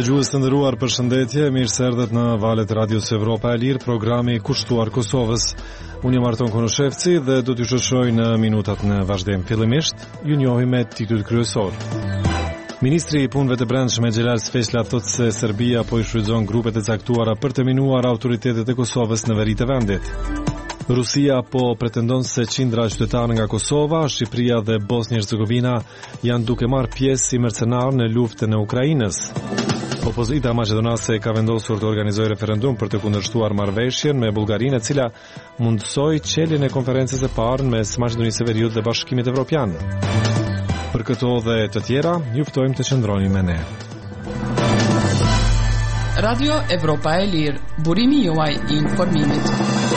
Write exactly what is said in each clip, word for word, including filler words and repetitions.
Dëgjues të nderuar, përshëndetje, mirë se erdhët në valët e Radios Evropa e Lirë, programi i kushtuar Kosovës. Unë jam Arton Konoshevci dhe do t'ju shoqëroj në minutat në vazhdim. Fillimisht, ju njohim me titujt kryesor. Ministri i Punëve të Brendshme Xhelal Sfeshla thotë se Serbia po i shfrytëzon grupet e caktuara për të minuar autoritetet e Kosovës në veri të vendit. Rusia po pretendon se qindra qytetarë nga Kosova, Shqipëria dhe Bosnjë-Hercegovina janë duke marrë pjesë si mercenarë në luftën e Ukrainës. Opozita maqedonase ka vendosur të organizojë referendum për të kundërshtuar marrëveshjen me Bullgarinë, e cila mundsoi çeljen e konferencës së parë mes Maqedonisë së Veriut dhe Bashkimit Evropian. Për këto dhe të tjera, ju ftojmë të qëndroni me ne. Radio Evropa e Lirë, burimi juaj i informimit.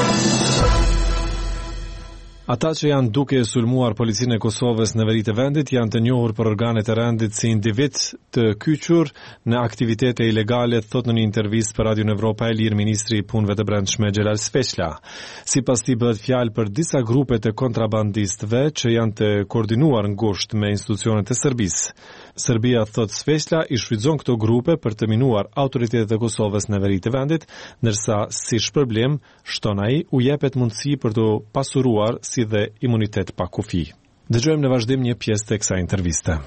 Ata që janë duke sulmuar policinë e Kosovës në veri të vendit janë të njohur për organet e rendit si individ të kyçur në aktivitete ilegale, thot në një intervistë për Radio Evropa e Lirë ministri i Punëve të Brendshme Xhelal Sfeshla. Sipas tij bëhet fjalë për disa grupe të kontrabandistëve që janë të koordinuar ngushtë me institucionet e Serbisë. Serbia, thot Sfeshla, i shfrytëzon këto grupe për të minuar autoritetet e Kosovës në veri të vendit, ndërsa si shpërblim shton ai u jepet mundësi për të pasuruar si dhe imunitet pa kufi. Dëgjojmë në vazhdim një pjesë të kësaj interviste.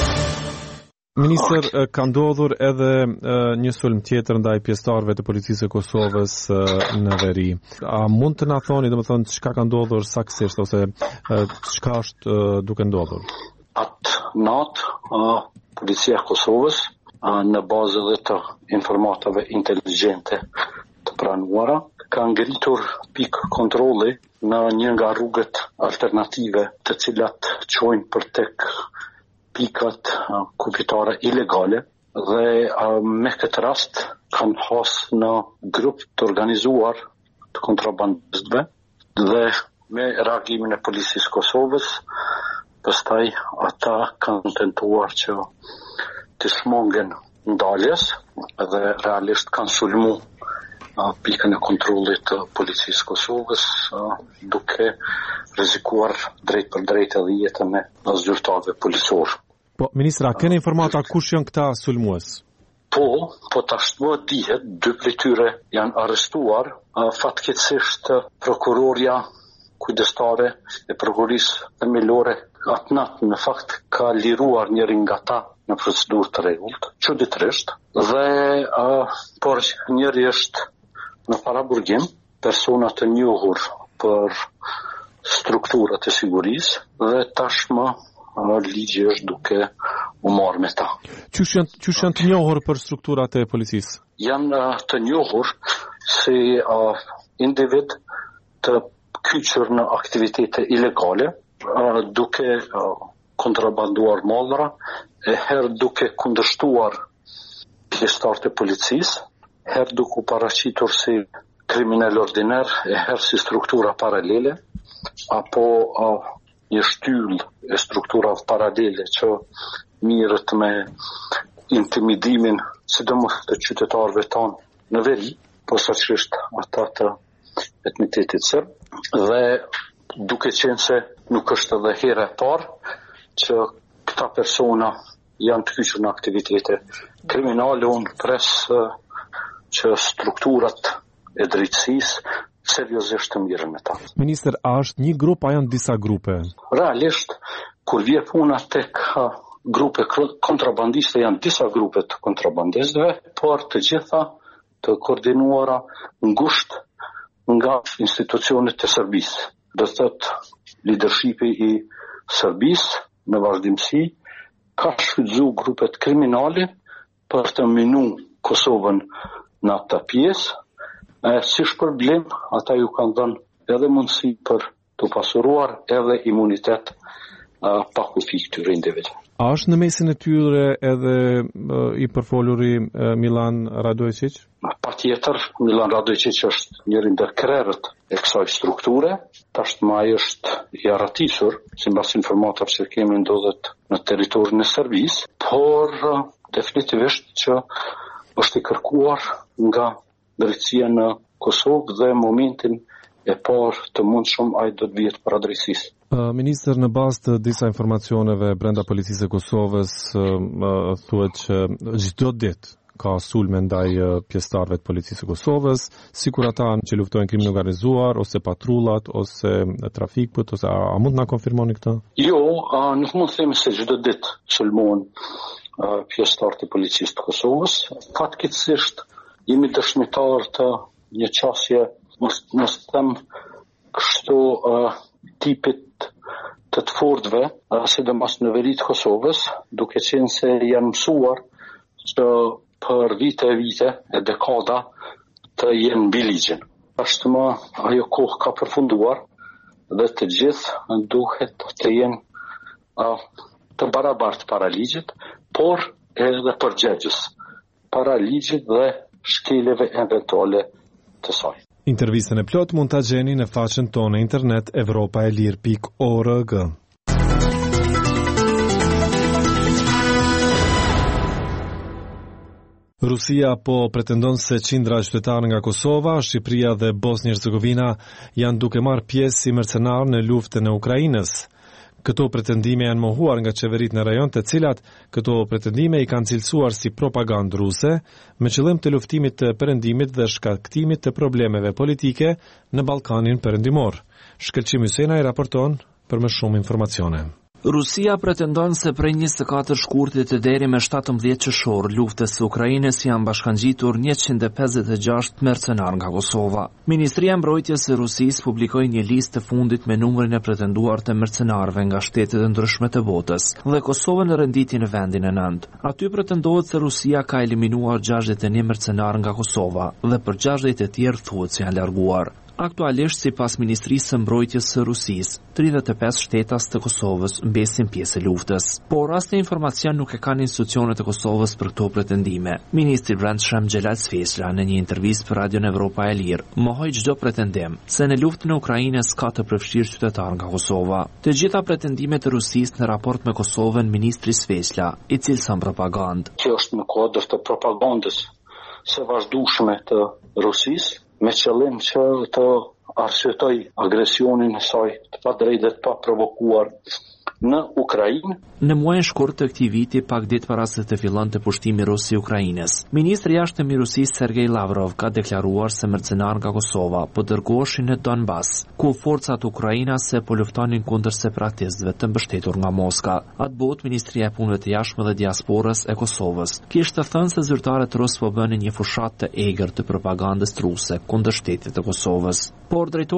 Ministër, ka ndodhur edhe një sulm tjetër ndaj pjesëtarëve të policisë së Kosovës në veri. A mund të na thoni, domethënë, çka ka ndodhur saktësisht ose çka është duke ndodhur? Atë natë, policia e Kosovës, në bazë dhe të informatave inteligjente të pranuara, ka ngritur pikë kontrolli në një nga rrugët alternative të cilat çojnë për tek pikat kupitare ilegale dhe me këtë rast kanë hasë në grup të organizuar të kontrabandistëve dhe me reagimin e policisë Kosovës, pastaj ata kanë tentuar që të smongen ndaljes dhe realisht kanë sulmu pikën e kontrollit të policisë Kosovës duke rrezikuar drejt për drejt edhe jetën e zyrtarëve policorë. Po, ministra, keni informata kush janë këta sulmues? Po, po tashmë dihet, dy prej tyre janë arrestuar, fatkeqësisht prokuroria kujdestare e prokurisë themelore atë natë në fakt ka liruar njërin nga ta në procedurë të rregullt, çuditërisht, dhe uh, por njëri është në paraburgim, persona të njohur për strukturat e sigurisë dhe tashmë uh, ligji është duke u marrë me ta. Qysh janë, qysh janë të njohur për strukturat e policisë? Janë uh, të njohur si uh, individ të kyçur në aktivitete ilegale, uh, duke uh, kontrabanduar mallra, e herë duke kundërshtuar pjesëtarët e policisë, herë duke u paraqitur si kriminal ordiner, e herë si struktura paralele, apo uh, një shtyllë e strukturave paralele që mirët me intimidimin sidomos të qytetarëve tonë në veri, posaçërisht ata të etnitetit serb, dhe duke qenë se nuk është edhe hera e parë që këta persona janë të kyçur në aktivitete kriminale, unë pres që strukturat e drejtësisë seriozisht të mirën me ta. Minister, a është një grup a janë disa grupe? Realisht, kur vje puna tek grupe kontrabandiste, janë disa grupe të kontrabandistëve, por të gjitha të koordinuara ngushtë nga institucionet të Serbisë. Do të thotë, leadershipi i Serbisë në vazhdimsi ka shfrytzuar grupet kriminale për të minu Kosovën në atë pjesë. E, si shpërblim, ata ju kanë dhënë edhe mundësi për të pasuruar edhe imunitet uh, pa kufi këtyre individëve. A është në mesin e tyre edhe uh, i përfoluri uh, Milan Radojčić? Patjetër, Milan Radojčić është njëri ndër krerët e kësaj strukture, tashmë ai është i arratisur, sipas informatave që kemi ndodhet në territorin e Serbisë, por uh, definitivisht që është i kërkuar nga drejtësia në Kosovë dhe momentin e parë të mundshëm ai do të vihet para drejtësisë. Minister, në bazë të disa informacioneve brenda policisë së Kosovës, thuhet që çdo ditë ka sulme ndaj pjesëtarëve të policisë së Kosovës, sikur ata që luftojnë krimin organizuar ose patrullat ose trafikut, ose a, a mund na konfirmoni këtë? Jo, a, nuk mund të them se çdo ditë sulmohen pjesëtarë të policisë të Kosovës. Fatkeqësisht jemi dëshmitar të një qasje, mos mos them kështu uh, tipit të të fortëve, sidomos në veri të Kosovës, duke qenë se janë mësuar që për vite e vite e dekada të jenë mbi ligjin. Tashmë ajo kohë ka përfunduar dhe të gjithë duhet të jenë uh, të barabartë para ligjit, por edhe përgjegjës para ligjit dhe shkeleve eventuale të saj. Intervistën e plot mund ta gjeni në faqen tonë internet evropaelir pikë org. Rusia po pretendon se qindra qytetarë nga Kosova, Shqipëria dhe Bosnjë-Hercegovina janë duke marrë pjesë si mercenarë në luftën e Ukrainës. Këto pretendime janë mohuar nga qeveritë në rajon, të cilat këto pretendime i kanë cilësuar si propagandë ruse, me qëllim të luftimit të perëndimit dhe shkaktimit të problemeve politike në Ballkanin Perëndimor. Shkëlqim Hysena i raporton për më shumë informacione. Rusia pretendon se prej njëzet e katër shkurtit deri me shtatëmbëdhjetë qershor luftës së Ukrainës janë bashkangjitur njëqind e pesëdhjetë e gjashtë mercenar nga Kosova. Ministria e Mbrojtjes së Rusisë publikoi një listë të fundit me numrin e pretenduar të mercenarëve nga shtetet e ndryshme të botës dhe Kosovën renditi në vendin e nëntë. Aty pretendohet se Rusia ka eliminuar gjashtëdhjetë e një mercenar nga Kosova dhe për gjashtëdhjetë e tjerë thuhet se janë larguar. Aktualisht, sipas Ministrisë së Mbrojtjes së Rusisë, tridhjetë e pesë shtetas të Kosovës mbesin pjesë e luftës. Por asnjë informacion nuk e kanë institucionet e Kosovës për këto pretendime. Ministri i Brendshëm Xhelal Sfesla në një intervistë për Radion Evropa e Lirë mohoi çdo pretendim se në luftën e Ukrainës ka të përfshirë qytetarë nga Kosova. Të gjitha pretendimet e Rusisë në raport me Kosovën, ministri Sfesla i cilëson propagandë. Kjo është në kuadër të propagandës së vazhdueshme të Rusisë, me qëllim që të arsyetoj agresionin e saj të padrejtë dhe të paprovokuar në Ukrainë. Në muajin shkurt të këtij viti, pak ditë para se të fillonte pushtimi rus i Ukrainës, ministri i jashtëm i Rusisë Sergej Lavrov ka deklaruar se mercenarë nga Kosova po dërgoheshin në Donbas, ku forcat ukrainase po luftonin kundër separatistëve të mbështetur nga Moska. Atë botë, Ministria e Punëve të Jashtme dhe Diasporës e Kosovës kishte thënë se zyrtarët rusë po bënin një fushat të egër të propagandës ruse kundër shtetit të Kosovës. Por drejtori